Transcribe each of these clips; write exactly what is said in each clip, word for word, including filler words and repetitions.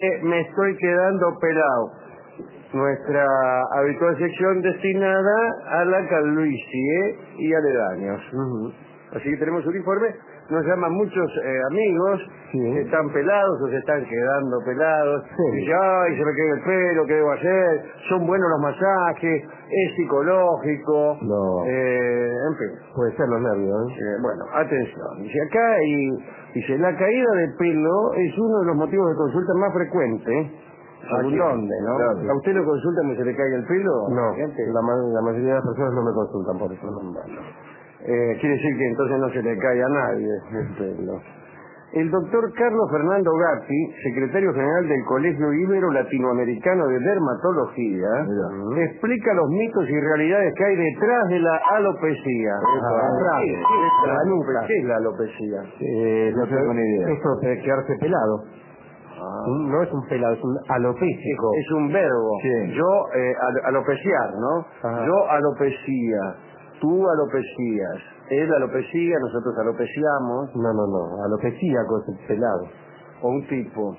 Me estoy quedando pelado. Nuestra habitual sección destinada a la calvicie y aledaños. Uh-huh. Así que tenemos un informe. Nos llaman muchos eh, amigos sí. que están pelados o se están quedando pelados. Sí. Dicen, ay, se me quedó el pelo, ¿qué debo hacer? Son buenos los masajes, es psicológico. No. Eh, en fin. Puede ser los nervios. ¿eh? Eh, bueno, atención. Dice acá, y dice, la caída de pelo es uno de los motivos de consulta más frecuentes. ¿Según dónde, no? Claro. ¿A usted lo consultan y se le cae el pelo? No, la, ma la mayoría de las personas no me consultan por eso. No. Bueno. Eh, quiere decir que entonces no se le cae a nadie el pelo. El doctor Carlos Fernando Gatti, secretario general del Colegio Ibero Latinoamericano de Dermatología, uh-huh. explica los mitos y realidades que hay detrás de la alopecia. Ah, ¿Qué, ¿Qué, ¿Qué, ¿Qué es la alopecia? Eh, no tengo ni idea. Esto de quedarse pelado. Ah. No es un pelado, es un alopécico. Es, es un verbo. Sí. Yo, eh, al, alopeciar, ¿no? Ajá. Yo alopecia, tú alopecías, él alopecia, nosotros alopeciamos. No, no, no, alopecíaco es el pelado. O un tipo,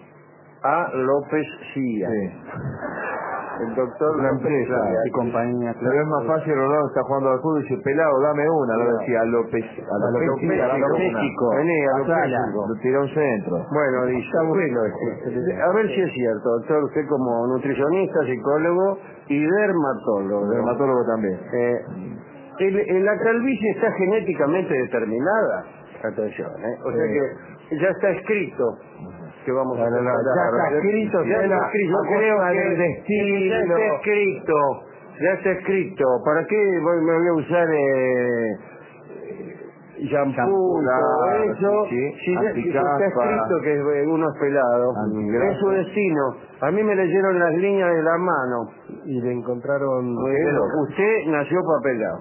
alopecia. Sí. El doctor una empresa y compañía. Pero es más fácil, Rolando está jugando al fútbol y dice, pelado, dame una, no decía alopécico. Alopécico. Vení, alopécico. Lo tira a un centro. Bueno, dice, bueno, a ver si es cierto, doctor, usted como nutricionista, psicólogo y dermatólogo. Dermatólogo también. Eh, el, el, la calvicie está genéticamente determinada. Atención, ¿eh? O sea que ya está escrito que vamos a no, no, ya está escrito, ya está escrito, yo creo que el destino. Ya está escrito, ya está escrito. ¿Para qué voy, me voy a usar eh, shampoo, todo eso? Sí, si, ya, si ya está escrito que uno es pelado, es su destino. A mí me leyeron las líneas de la mano y le encontraron. Pero usted nació papelado.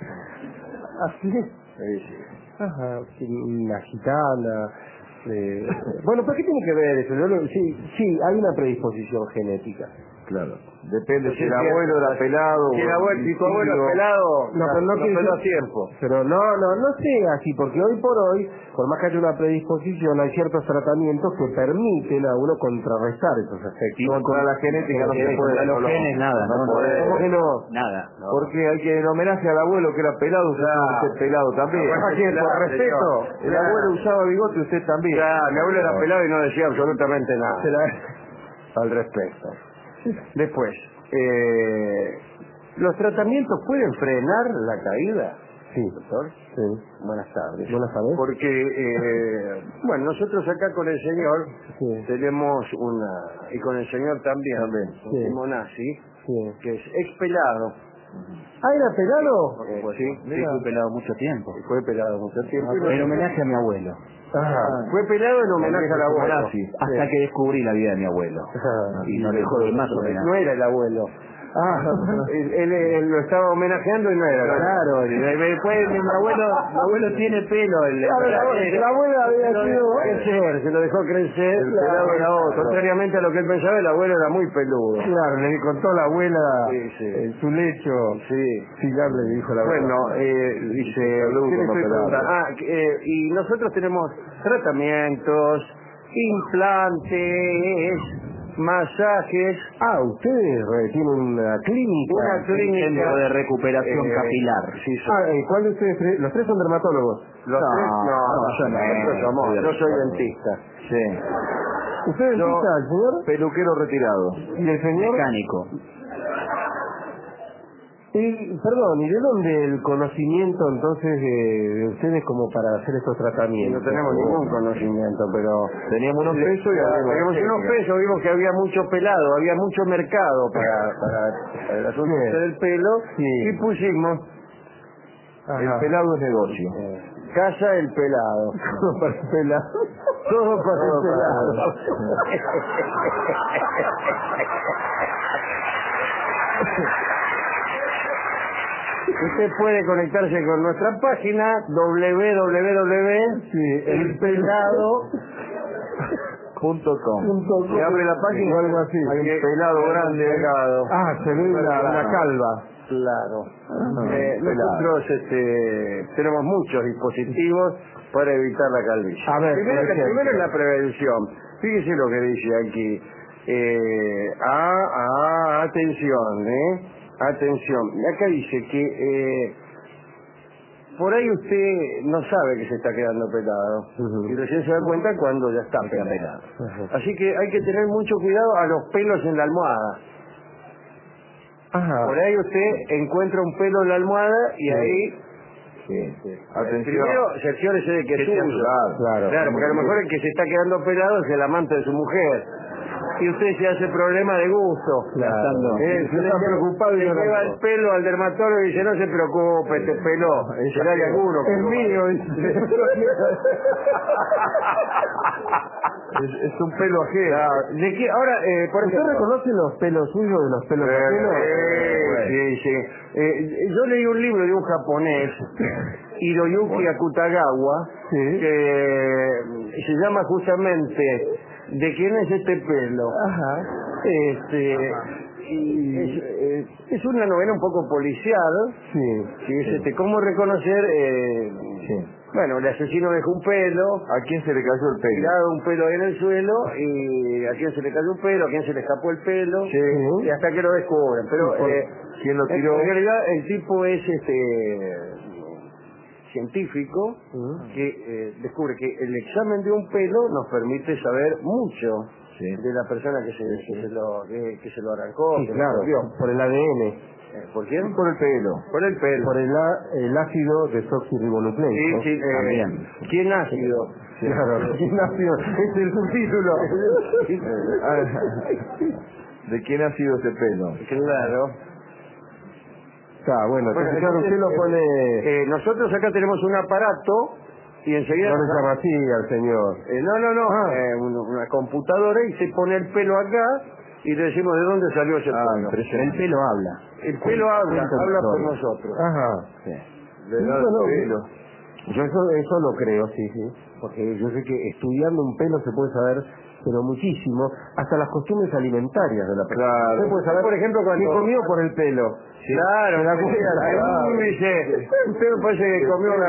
¿Así? Sí, sí. Ajá, una gitana. Eh, bueno, ¿pero qué tiene que ver eso? Yo lo, sí, sí, hay una predisposición genética. Claro. Depende si el abuelo era pelado. Si el abuelo, si tu abuelo es pelado, no, pero no, no peló a tiempo. Pero no, no, no sea así, porque hoy por hoy, por más que haya una predisposición, hay ciertos tratamientos que permiten a uno contrarrestar esos efectos. Y contra la genética no se puede. Los genes nada, no, no, ¿Cómo que no? Nada. No. Porque hay que en homenaje al abuelo que era pelado, usted claro. tiene que ser pelado también. Claro, por respeto, el claro. abuelo usaba bigote, usted también. Claro, mi abuelo era pelado y no decía absolutamente nada la... al respecto. Después, eh, ¿los tratamientos pueden frenar la caída? Sí. Doctor. Sí. Buenas tardes. Buenas tardes. Porque, eh, bueno, nosotros acá con el señor sí. tenemos una, y con el señor también, también. Sí. un Simonazzi, sí. que es expelado. ¿Ah, era pelado? Eh, pues, sí, sí, fue pelado mucho tiempo. Fue pelado mucho tiempo. Ah, en homenaje a mi abuelo. Ah, fue pelado en homenaje al abuelo. Hasta sí. que descubrí la vida de mi abuelo. Ah, y no dejó de más homenaje. No era el abuelo. Ah, él, él, él lo estaba homenajeando y no era. Claro, después mi abuelo, mi abuelo tiene pelo. El, claro, la, el, la abuela había se sido crecer, se lo dejó crecer. El pelado era otro. Contrariamente a lo que él pensaba, el abuelo era muy peludo. Claro, le contó la abuela sí, sí. en su lecho. Sí, sí, le dijo la abuela. Bueno, eh, dice, ah, eh, y nosotros tenemos tratamientos, implantes, masajes. Ah, ustedes tienen una clínica. Una clínica centro de recuperación eh, capilar. Sí, sí. Ah, ¿cuál de ustedes tres? ¿Los tres son dermatólogos? Los no, tres, no, no, no, yo no, nosotros somos, no, yo soy no, dentista. Sí. ¿Usted es dentista, el señor? Peluquero retirado. ¿Y el señor? Mecánico. Y, perdón, ¿y de dónde el conocimiento entonces de, de ustedes como para hacer estos tratamientos? No tenemos ningún conocimiento, pero teníamos unos pesos y teníamos unos pesos, vimos que había mucho pelado, había mucho mercado para, para, para el asunto del pelo sí. y pusimos Ajá. el pelado es negocio. Eh, casa el pelado. Todo para el pelado. Todo para el pelado. Usted puede conectarse con nuestra página doble u doble u doble u punto el pelado punto com. Se abre la página o algo así. Hay un pelado grande. Pelado. Ah, se ve una, una calva. Claro. Ah, eh, nosotros este, tenemos muchos dispositivos para evitar la calvicie. A ver, primero, primero es la prevención. Fíjese lo que dice aquí. Eh, ah, ah, atención, ¿eh? Atención. Acá dice que eh, por ahí usted no sabe que se está quedando pelado. Uh-huh. Y recién se da cuenta cuando ya está pelado. pelado. Uh-huh. Así que hay que tener mucho cuidado a los pelos en la almohada. Ajá. Por ahí usted encuentra un pelo en la almohada y Sí. ahí... Sí. Sí. Atención. Primero, cerciórese de que es suyo. Claro, claro. Claro, porque a lo mejor el que se está quedando pelado es el amante de su mujer. Y usted se hace problema de gusto. Claro. Eh, Se está preocupado y le no lleva lo- el pelo al dermatólogo y dice, no se preocupe, este pelo será de alguno. Es mío. Es, es un pelo ajeno. Claro. ¿De qué? Ahora, eh, por ¿Usted ejemplo... reconoce los pelos suyos de los pelos Eh, ajenos? sí, sí. Eh, yo leí un libro de un japonés, Hiroyuki Akutagawa, Sí. que se llama justamente ¿De quién es este pelo? Ajá. Este, y es, eh, es una novela un poco policial, Sí. que es este, cómo reconocer, eh, Sí. bueno, el asesino dejó un pelo, ¿A quién se le cayó el pelo? tirado un pelo en el suelo, y a quién se le cayó un pelo, a quién se le escapó el pelo, Sí. y hasta que lo descubren. Pero ¿Por- eh, quién lo en- tiró? en realidad el tipo es este científico Mm. que eh, descubre que el examen de un pelo nos permite saber mucho Sí. de la persona que se, que se lo que, que se lo arrancó, Sí, que claro. lo corrió. Por el A D N. Eh, ¿Por quién? Por el pelo. Por el pelo. Por el, a- el ácido desoxirribonucleico. Sí, sí, eh, También. ¿Quién ácido? Sí. Claro. ¿Quién nació? Es el subtítulo. Ah, ¿de quién ha sido ese pelo? Claro. Está bueno. Bueno, Entonces, claro, entonces, usted lo eh, pone... eh, nosotros acá tenemos un aparato y enseguida... No le llama así al señor. Eh, no, no, no, Ah. eh, un- una computadora y se pone el pelo acá y le decimos de dónde salió ese Ah, pelo. impresionante. El pelo habla. El pelo habla, Cuenta habla por historia. nosotros. Ajá. Sí. Sí, Le da bueno, el pelo. Yo eso, eso lo creo, sí, sí. Porque yo sé que estudiando un pelo se puede saber, pero muchísimo, hasta las costumbres alimentarias de la persona. Claro. Usted puede saber, Por ejemplo, cuando- ¿qué comió por el pelo? Claro, ¿Se da me cuenta? claro. dice, usted me parece que comió una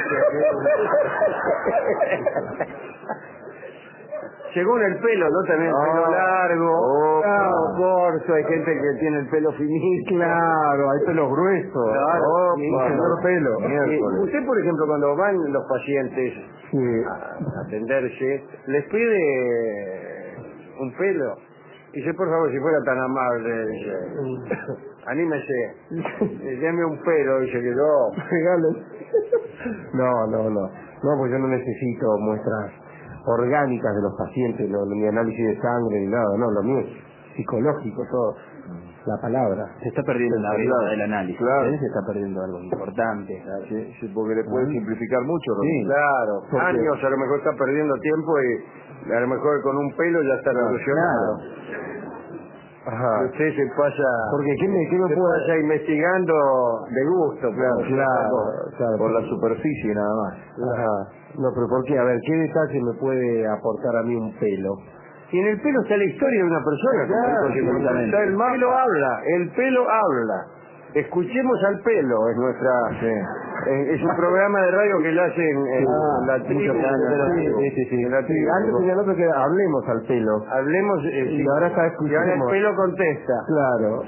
Según el pelo, ¿no? También Ah. pelo largo, Oh, pelo corto, hay gente que tiene el pelo finito. Claro, hay pelos gruesos. Claro, Oh, sí, señor sí. pelo. Eh, usted, por ejemplo, cuando van los pacientes Sí. a atenderse, les pide un pelo. Dice, por favor, si fuera tan amable, dice, anímese, eh, deme un pelo, dice que yo. Regales. No, no, no. No, pues yo no necesito muestras orgánicas de los pacientes, no, ni análisis de sangre, ni nada. No, lo mío es psicológico, todo. La palabra. Se está perdiendo la verdad del análisis. Claro. Él se está perdiendo algo importante. Sí, sí, porque le puede Ah. simplificar mucho. ¿no? Sí. Claro, ¿Por qué? años a lo mejor está perdiendo tiempo y a lo mejor con un pelo ya está solucionado. Ajá. Y usted se pasa, Porque ¿qué me, qué me se puede...? pasa investigando de gusto. Claro, por- claro, claro. Por la superficie nada más. Ajá. No, pero ¿por qué? A ver, ¿qué detalle me puede aportar a mí un pelo? Y en el pelo está la historia de una persona. como Claro, dijo Simón. absolutamente. Está el pelo habla, el pelo habla. Escuchemos al pelo, es nuestra... eh, es un programa de radio que le hacen en Ah, la tribu. Sí, sí, sí, sí. En la Sí, tribu. antes tenía otro que hablemos al pelo. Hablemos... eh, Y sí. ahora está Y ahora el escuchemos. pelo contesta. Claro.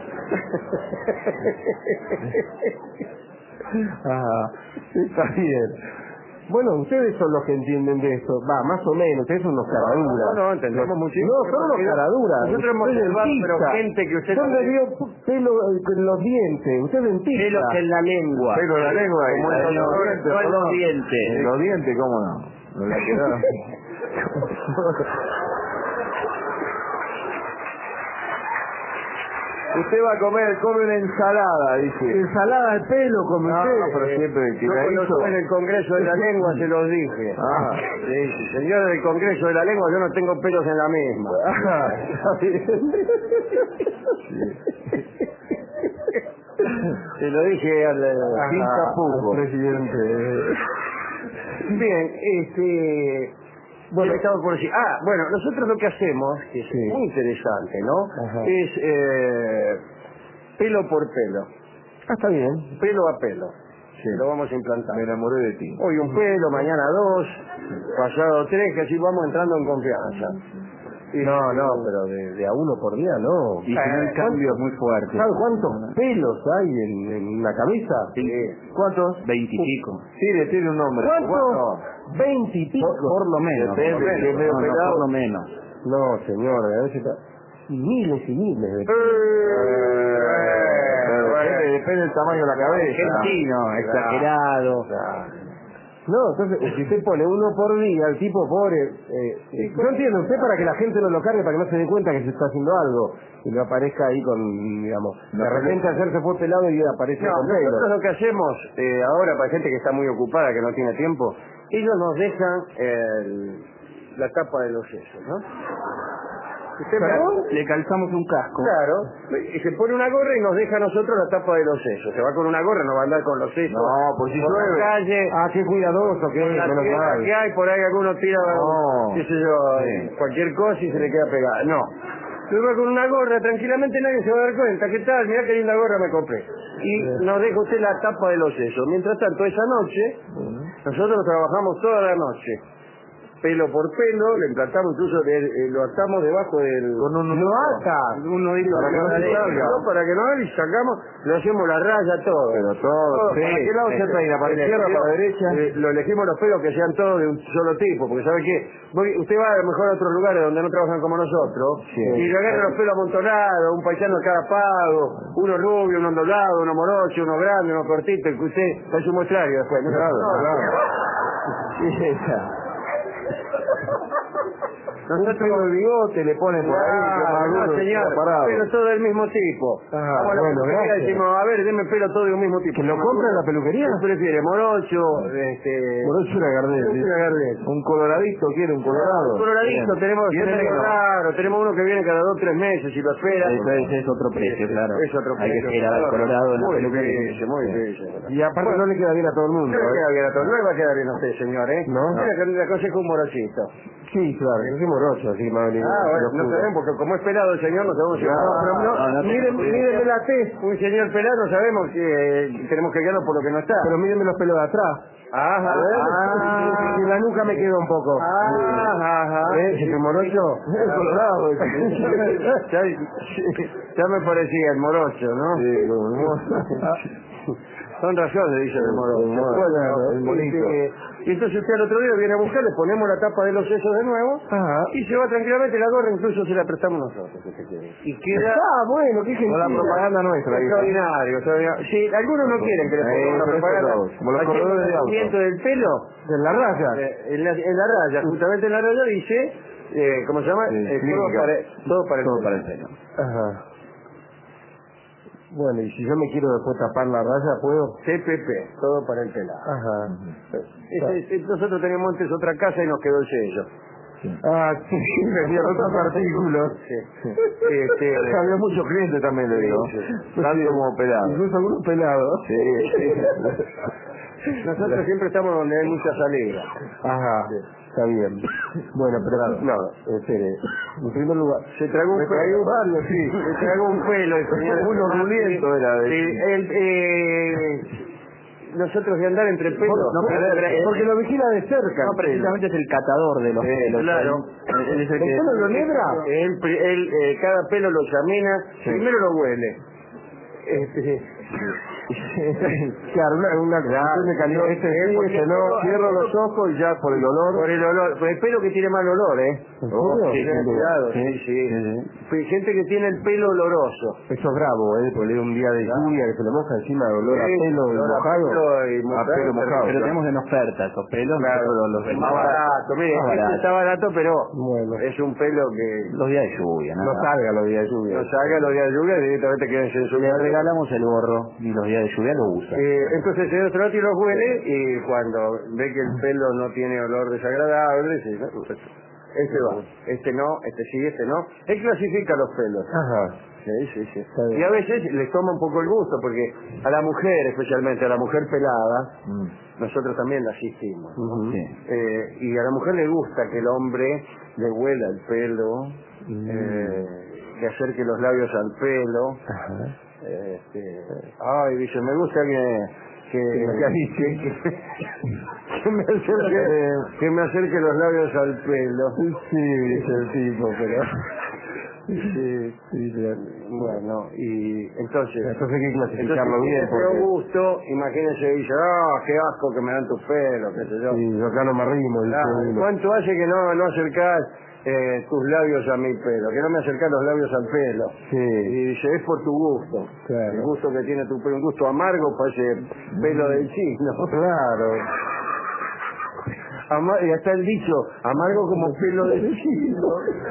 Ajá. Está bien. Bueno, ustedes son los que entienden de esto. Va, más o menos. Ustedes son los caraduras. No, no, entendemos muchísimo. No, son los caraduras. Nosotros hemos Usted es observado, pero dentista. gente que usted... ¿Dónde vio pelo eh, en los dientes? Usted es dentista. Pelos en la lengua. Pelo en la lengua. y Como en el los dolor, dientes, no en los ¿no? dientes. En los dientes, ¿cómo no? No le ha quedado. Usted va a comer, come una ensalada, dice. Ensalada de pelo, como No, usted. pero eh, siempre que yo la cuando hizo- estuve en el Congreso de la Lengua se los dije. Ah. Sí, sí, señor del Congreso de la Lengua, yo no tengo pelos en la misma. Ajá. Se lo dije al, Ajá, sin tapujos. al presidente. Bien, este... Bueno, estamos por decir, ah, bueno, nosotros lo que hacemos, que es Sí. muy interesante, ¿no? Ajá. Es eh, pelo por pelo, Ah, está bien. pelo a pelo. Sí. Lo vamos a implantar. Me enamoré de ti. Hoy un pelo, mañana dos, pasado tres, que así vamos entrando en confianza. No, no, pero de, de a uno por día no. Y si no el cambio es muy fuerte. ¿Sabes cuántos pelos hay en, en la cabeza? Sí. ¿Cuántos? Veintipico. Tire, tiene un nombre. ¿Cuántos? Veintipico. Por, por lo menos. Depende, por lo si es menos. medio No, no, pelado. por lo menos. No, señor, a veces está... Y miles y miles de... Pero depende, depende del tamaño de la cabeza. Argentino, exagerado. No, entonces, si usted pone uno por día, el tipo pobre... Eh, eh, yo entiendo, usted para que la gente no lo cargue, para que no se dé cuenta que se está haciendo algo, y no aparezca ahí con, digamos... De repente ayer se fue pelado y aparece No, con nosotros pelo. lo que hacemos eh, ahora, para gente que está muy ocupada, que no tiene tiempo, ellos nos dejan el- la tapa de los sesos, ¿no? Usted me- ¿Perdón? Le calzamos un casco. Claro, y se pone una gorra y nos deja a nosotros la tapa de los sesos. Se va con una gorra, no va a andar con los sesos. No, por si por llueve. la calle, Ah, qué cuidadoso que con es, la menos tierra mal. que hay, por ahí alguno tira, No. qué sé yo, Sí. cualquier cosa y se le queda pegada. No. Se va con una gorra, tranquilamente nadie se va a dar cuenta. ¿Qué tal? Mirá qué linda gorra me compré. Y nos deja usted la tapa de los sesos. Mientras tanto, esa noche, nosotros trabajamos toda la noche. Pelo por pelo, le implantamos, incluso de- eh, lo atamos debajo del... Con un ¡Lo ata! un nudito Para que no se de- salga. ¿no? Para que no y sacamos, le hacemos la raya, todo. Pero todo. Sí, ¿Para qué lado se este, peina? ¿Para la izquierda, elegimos- para la derecha? eh, lo elegimos los pelos que sean todos de un solo tipo, porque ¿sabe qué? Voy- usted va a lo mejor a otros lugares donde no trabajan como nosotros, Sí. y le agarran los pelos amontonados, un paisano de cada pago, uno rubio, uno ondulado, uno morocho, uno grande, uno cortito, y que usted es un muestrario después. ¿no? Claro, No, claro. sí, esa. Un pelo de bigote le ponen por ahí, que es más Claro, no, duro, señor, queda parado. pero todo del mismo tipo. Ah, Vamos a la bueno, peluquería y gracias. decimos, a ver, deme pelo todo de un mismo tipo. ¿Que lo compra en la peluquería? ¿Qué prefiere? Morocho, este... Morocho era Gardel. Morocho era Gardel. Un coloradito, quiere un colorado. Un coloradito, Bien. tenemos, Y es tenemos negro. raro, tenemos uno que viene cada dos o tres meses y lo espera. Ese, ese es otro precio, claro. Es otro Hay que precio. esperar al colorado en la Muy peluquería. difícil, muy difícil. Y aparte no le queda bien a todo el No mundo, le ¿eh? queda bien a todos, no le va a quedar bien a usted, señor, ¿eh? ¿No? Mira que le aconsejo un morochito. Sí, claro, yo soy morocho, así más bien. Ah, bueno, no sabemos, porque como es pelado el señor, no sabemos si... No, pero no, no, no te miren, preocupes. mírenme la tez, Un señor pelado sabemos que eh, tenemos que quedarnos por lo que no está. pero mírenme los pelos de atrás. Ajá. Ah, en la nuca me queda un poco. Ajá, ajá. ¿Eh? ¿Que soy morocho? Es colorado. ya, ya me parecía el morocho, ¿no? Sí, como- Son razones, dice el morocho. El moro- Bueno, el monito. este, y entonces usted al otro día viene a buscar, le ponemos la tapa de los sesos de nuevo Ajá. y se va tranquilamente, la gorra incluso se la prestamos nosotros, si usted quiere. Y queda Ah, bueno, qué Con la gentil. propaganda nuestra. ahí. extraordinario, extraordinario. Sí, algunos no quieren que le Eh, pongamos la eso propaganda. todos, como los Haciendo corredores de el auto. movimiento del pelo, En la raya. eh, en, la, en la raya, justamente en la raya dice, eh, ¿cómo se llama? Sí, Eh, todo, clínica. para, todo para el Todo pelo. para el pelo. Ajá. Bueno, y si yo me quiero después tapar la raya, ¿puedo? C P P, todo para el pelado. Ajá. Ese- ese- nosotros teníamos antes otra casa y nos quedó el sello. Ah, sí, venían otros artículos. Sí. Este, Había muchos clientes también, le digo. Sí, sí. Tanto como pelados. Incluso algunos pelados. Sí, sí. nosotros siempre estamos donde hay mucha salida. Ajá, está bien. Bueno, pero no, espere. En primer lugar, Se tragó un me tragué pelo. varios, sí. Se tragó un pelo el señor. Uno ruliento era de- Sí, el, eh, nosotros de andar entre pelos. No, pero- pero- Porque lo vigila de cerca. No, precisamente es el catador de los Sí, pelos. claro. Él, él es el ¿El que... pelo lo nebra? Él, pri- él, eh, cada pelo lo examina, primero lo huele. Este, Claro, una, una cuestión de calidad. Este sí, porque este no. todo- Cierro los ojos y ya por el olor. por el olor, por el pelo que tiene mal olor, ¿eh? ¿En serio? Sí, ten cuidado, sí, sí. Hay gente que tiene el pelo oloroso. Eso es bravo, ¿eh? Porque le da un día de lluvia que se le moja encima de olor a Sí, pelo y olor a mojado. pelo y mojado, A pelo mojado. Pero tenemos en oferta esos pelos. Claro, nosotros los más vendemos. barato, mire, Más este barato. está barato, pero Bueno. es un pelo que Los días de lluvia, No nada. salga los días de lluvia. no salga los días de lluvia y directamente queden en su Le casa. regalamos el gorro y los días de lluvia lo usa. Eh, entonces el señor Trotti los huele y cuando ve que el pelo no tiene olor desagradable, dice, "No, pues, este va, este no, este sí, este no". Él clasifica los pelos. Ajá. Sí, sí, sí. Está bien. Y a veces les toma un poco el gusto, porque a la mujer, especialmente a la mujer pelada, Mm. nosotros también la asistimos. Ujú. Sí. Eh, y a la mujer le gusta que el hombre le huela el pelo, Mm. eh, que acerque los labios al pelo. Ajá. Este, ay, dice, me gusta que, que, que, que, que me acerque, que me acerque los labios al pelo. Sí, es el tipo, pero... Sí, sí, sí. Bueno, y entonces... Entonces hay que clasificarlo entonces, bien. Pero Porque... gusto, imagínense, dice, ah, qué asco que me dan tus pelos, qué sé yo. Sí, yo acá no me arrimo. Claro, Dice, ¿cuánto hace que no, no acercás eh, tus labios a mi pelo? Que no me acercás los labios al pelo. sí. Y dice, es por tu gusto. Claro. El gusto que tiene tu pelo, un gusto amargo para ese pelo del chino. Claro. Ama- y hasta el dicho, amargo como pelo de chino.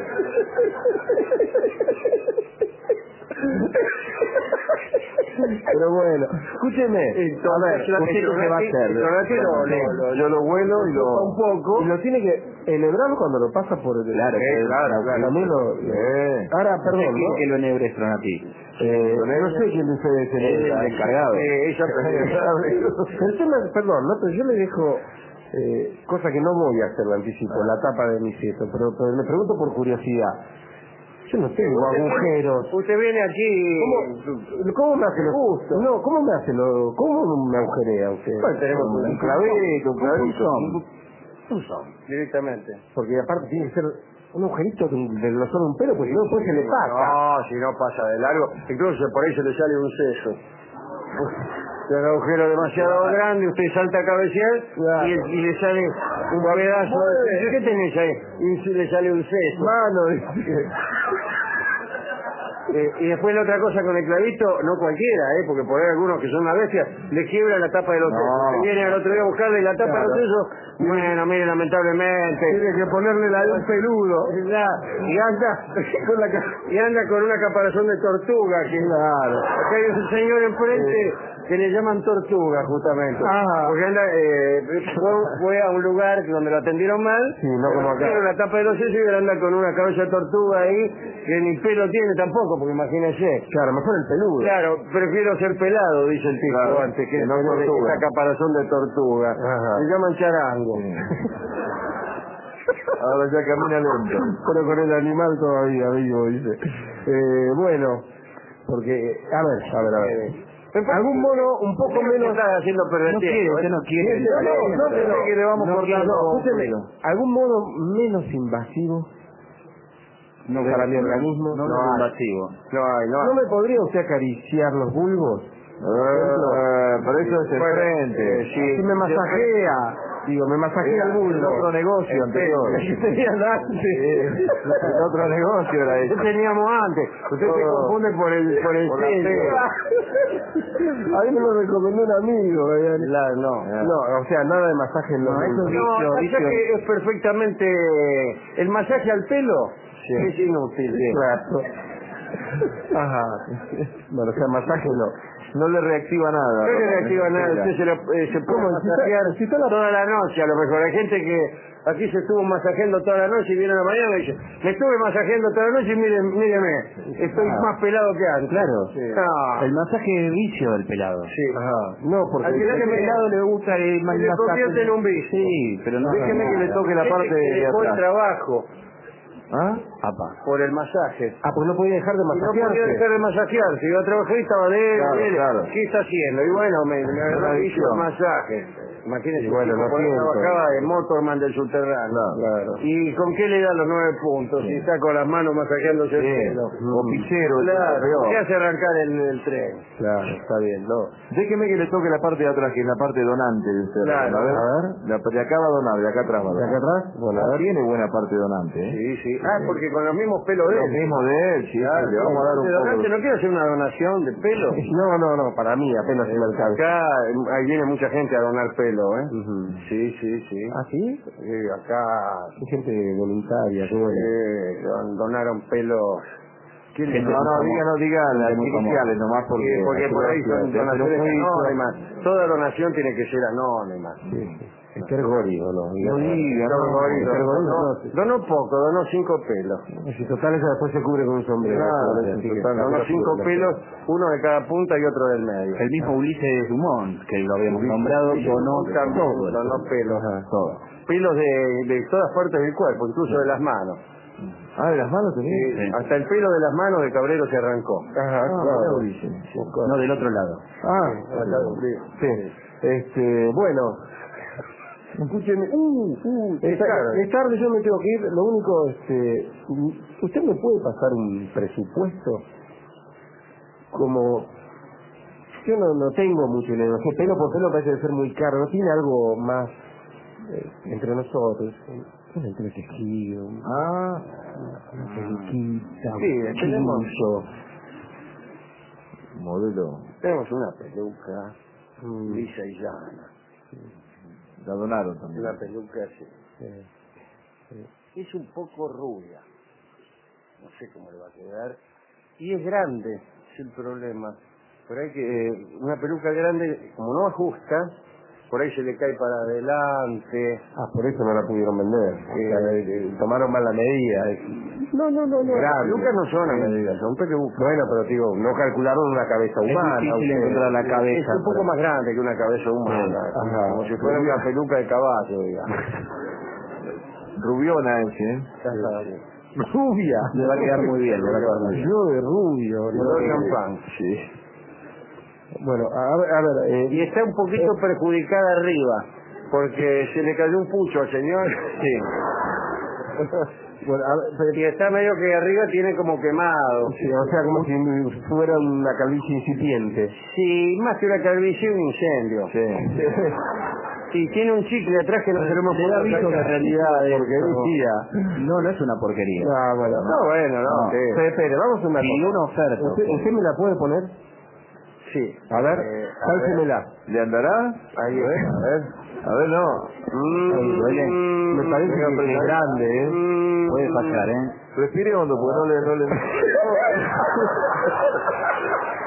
Pero bueno, escúcheme. Entonces, a ver, la- ¿usted el qué se va a hacer? el tomate lo- lo- lo- Yo lo vuelo y lo... un poco. Y lo tiene que enhebrar cuando lo pasa por el... Claro, Sí, que- claro, claro. También lo... Eh. Ahora, ¿Usted perdón, quiere ¿no? que lo enhebre Stronati? Eh, no sé quién de ustedes se El enhebra. encargado. Eh, ella El tema, perdón, ¿no? Pero yo le dejo, eh, cosa que no voy a hacer de anticipo, la tapa de mi siesto, pero, pero me pregunto por curiosidad. Yo no tengo agujeros. Usted viene aquí. ¿Cómo, ¿Cómo me hace lo Justo. No, ¿cómo me hace lo ¿Cómo me agujerea usted? Bueno, tenemos un, Un clavito, un clavito. un son, directamente. Porque aparte tiene que ser un agujerito del del grosor de un pelo, porque si no después se le pasa. No, si no pasa de largo. Incluso por ahí se le sale un seso. Es un agujero demasiado grande, usted salta a cabecear Claro. y, y le sale un pedazo de... ¿Qué tenés ahí? Y le sale un seso. Mano, Eh, y después la otra cosa con el clavito, no cualquiera, ¿eh? Porque por ahí algunos que son una bestia, le quiebran la tapa de los No. sesos. Se viene al otro día a buscarle la tapa Claro. de los sesos. Bueno, mire, lamentablemente. tiene que ponerle la de un peludo. Y anda con la ca- y anda con una caparazón de tortuga. Que, Claro. acá hay un señor enfrente que le llaman tortuga, justamente. Ajá. Porque anda, eh, fue, fue a un lugar donde lo atendieron mal. Sí, no como acá. Pusieron la tapa de los sesos y él anda con una cabeza de tortuga ahí, que ni pelo tiene tampoco, porque imagínese. Claro, mejor el peludo. Claro, prefiero ser pelado, dice el tipo Claro, antes, que que no tener tortuga. esa caparazón de tortuga. Ajá. Se llaman charango. Ahora ya camina lento. Pero con el animal todavía vivo, dice. Eh, bueno, porque, a ver, a ver, a ver. Algún mono un poco ¿Por qué menos... estás haciendo perder No tiempo? quiere, ¿eh? usted no quiere. No, no, no, pero que le vamos no cortando. quiero, escúcheme, algún modo menos invasivo No, para mi organismo. No, No no, hay. invasivo. No hay, no hay. ¿No me podría usted acariciar los bulbos? Eh, pero eso es el Bueno, frente. eh, sí. Así me masajea, digo, me masajea el bulbo. El otro negocio anterior. Ese tenían antes. El otro negocio era ¿Qué eso. teníamos antes? Usted se Oh. confunde por el por el Por la sello. A mí me lo recomendó un amigo. ¿verdad? La- no. No, o sea, nada de masaje en los No, eso bulbos. sí. No, Vicio, el vicio. masaje es perfectamente... El masaje al pelo Sí. es inútil. Claro. Ajá. Bueno, o sea, masaje no. No le reactiva nada. No le reactiva nada, usted se, lo, eh, se puede ¿Cómo? Si está- masajear si está la- toda la noche, a lo mejor. Hay gente que aquí se estuvo masajeando toda la noche y viene a la mañana y dice, me estuve masajeando toda la noche y mire, míreme, estoy Ah. más pelado que antes. Claro. No. El masaje es vicio del pelado. Sí. Ajá. No, porque... Al final Al que me- pelado le gusta el Se le convierte en un vicio. Sí, pero no. Déjeme que le toque la Gente parte que de dejó el atrás. trabajo ¿Ah? Apa. por el masaje. Ah, pues no podía dejar de Y no podía masajearse. dejar de masajearse, iba a trabajar y estaba de él, Claro, de él. claro. ¿Qué está haciendo? Y bueno, me, me agarró Una y hizo adicción. masaje. Imagínese, Y bueno, tipo, lo por ahí siento. trabajaba de motorman del subterráneo. Claro. ¿Y con qué le da los nueve puntos? Si está con las manos masajeándose el Sí. pelo. O pichero. Claro, peor. ¿qué hace arrancar el, el tren? Claro, está bien, no. Déjeme que le toque la parte de atrás, que es la parte donante de usted. Claro. A ver, A ver. La, de acá va a donar, de acá atrás va a ¿De donar. acá atrás? Bueno, a ver. Tiene buena parte donante, ¿eh? Sí, sí. Ah, porque con los mismos pelos de Lo él. mismo de él, sí, Claro, sí, le vamos a dar un de poco donante, de... ¿no quiero hacer una donación de pelo? No, no, no, para mí apenas se me alcanza. Acá eh, ahí viene mucha gente a donar pelo, ¿eh? Ujú. Sí, sí, sí. ¿Ah, sí? Sí, acá Hay gente voluntaria, qué bueno. eh, don- donaron pelo. ¿Quién le Gente No, donó? no, diga, no diga las Gente muy iniciales nomás porque... Sí, porque por ahí son Pero donaciones fue- anónimas. Toda donación tiene que ser anónima. Sí. Esther Gori, ¿o no? No diga, no, Gori, Esther Gori, donó, no, sí. donó poco, donó cinco pelos. Si total esa después se cubre con un sombrero. Claro, Así sí, que- total, donó cinco pelos, uno de cada punta y otro del medio. El mismo Ulises Dumont, que lo habíamos nombrado, donó También todo. donó pelos. Ajá. Todo. Pelos de, de todas partes del cuerpo, incluso de las manos. Ah, de las manos tenía. Sí, Sí. hasta el pelo de las manos de Cabrero se arrancó. Ajá, Ah, claro. buenísimo. No, del otro lado. Ah, Acá, sí. Este, bueno, escúcheme, uh, uh, es, claro. es tarde, yo me tengo que ir. Lo único, este, ¿usted me puede pasar un presupuesto? Como yo no, no tengo mucho dinero, que pelo por pelo parece ser muy caro. ¿No tiene algo más eh, entre nosotros? Un entretejido, Ah, una peluquita, Sí, un tenemos- chillo. modelo. Tenemos una peluca Mm, lisa y llana. La donaron también. Una peluca así. eh, eh. Es un poco rubia. No sé cómo le va a quedar. Y es grande, es el problema. Por ahí que eh, una peluca grande, como no ajusta, por ahí se le cae para adelante. Ah, por eso no la pudieron vender. O sea, Eh, eh, eh, tomaron mal la medida. No, no, no, no. Las grande. pelucas no son a medida, son pelucas. Bueno, pero digo, no calcularon una cabeza Es humana. difícil ustedes. encontrar la Es cabeza. un poco pero- más grande que una cabeza humana, Ajá. como si fuera una peluca de caballo, digamos. Rubiona ese, ¿eh? Rubia. Le va a quedar muy bien, le va a quedar muy bien. Yo de rubio. Color no. champán. Sí. Bueno, a ver, a ver. Eh, Y está un poquito perjudicada arriba, porque se le cayó un pucho al señor. Sí. bueno, a ver, pero- Y está medio que arriba tiene como quemado. sí, o sea, como si fuera una calvicie incipiente. Sí, más que una calvicie, un incendio. Sí. Y tiene un chicle atrás que no se lo hemos Le da podido aviso que en sacar. realidad es... Porque decía. No, no es una porquería. Ah, bueno. No, bueno, no. No. sí. Espere, espere, vamos a una Y cosa. una oferta. ¿Usted, usted me la puede poner? Sí. A ver, Eh, a cálcemela. ¿Le andará? Ahí a ver, está. a ver. A ver, no. Mm, duele. Me parece venga, que- que es pero- grande, ¿eh? Mm, Puede fallar, ¿eh? Respire hondo, porque no le... No le...